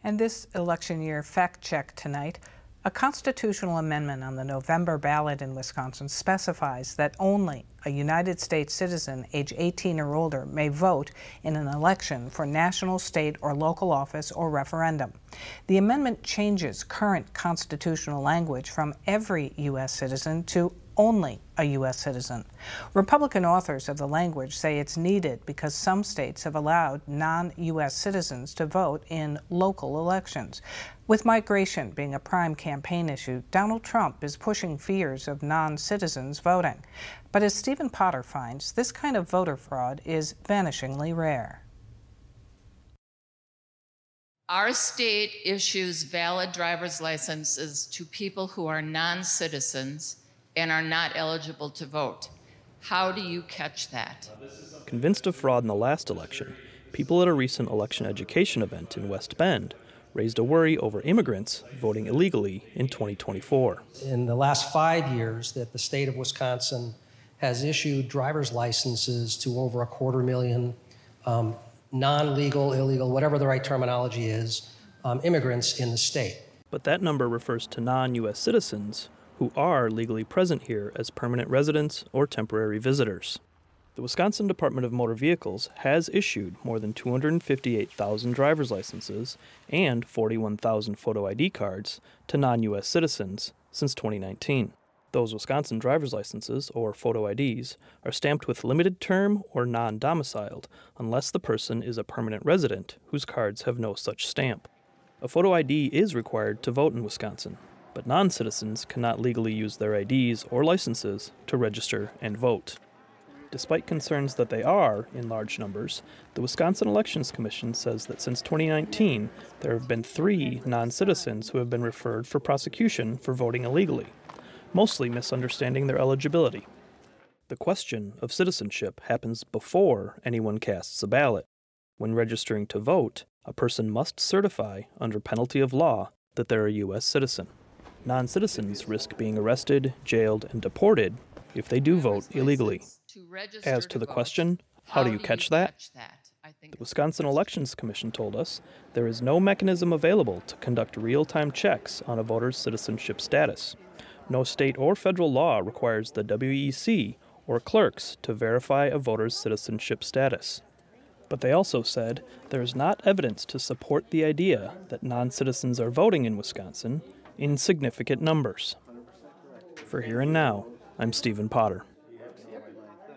And this election year fact check tonight. A constitutional amendment on the November ballot in Wisconsin specifies that only a United States citizen age 18 or older may vote in an election for national, state, or local office or referendum. The amendment changes current constitutional language from every U.S. citizen to only a U.S. citizen. Republican authors of the language say it's needed because some states have allowed non-U.S. citizens to vote in local elections. With migration being a prime campaign issue, Donald Trump is pushing fears of non-citizens voting. But as Stephen Potter finds, this kind of voter fraud is vanishingly rare. Our state issues valid driver's licenses to people who are non-citizens and are not eligible to vote. How do you catch that? Convinced of fraud in the last election, people at a recent election education event in West Bend raised a worry over immigrants voting illegally in 2024. In the last 5 years that the state of Wisconsin has issued driver's licenses to over 250,000 non-legal, illegal, whatever the right terminology is, immigrants in the state. But that number refers to non-U.S. citizens who are legally present here as permanent residents or temporary visitors. The Wisconsin Department of Motor Vehicles has issued more than 258,000 driver's licenses and 41,000 photo ID cards to non-U.S. citizens since 2019. Those Wisconsin driver's licenses, or photo IDs, are stamped with limited term or non-domiciled unless the person is a permanent resident whose cards have no such stamp. A photo ID is required to vote in Wisconsin, but non-citizens cannot legally use their IDs or licenses to register and vote. Despite concerns that they are in large numbers, the Wisconsin Elections Commission says that since 2019, there have been 3 non-citizens who have been referred for prosecution for voting illegally, mostly misunderstanding their eligibility. The question of citizenship happens before anyone casts a ballot. When registering to vote, a person must certify, under penalty of law, that they're a U.S. citizen. Non-citizens risk being arrested, jailed, and deported if they do vote illegally. As to the question, how do you catch that? The Wisconsin Elections Commission told us there is no mechanism available to conduct real-time checks on a voter's citizenship status. No state or federal law requires the WEC or clerks to verify a voter's citizenship status. But they also said there is not evidence to support the idea that non-citizens are voting in Wisconsin in significant numbers. For Here and Now, I'm Stephen Potter.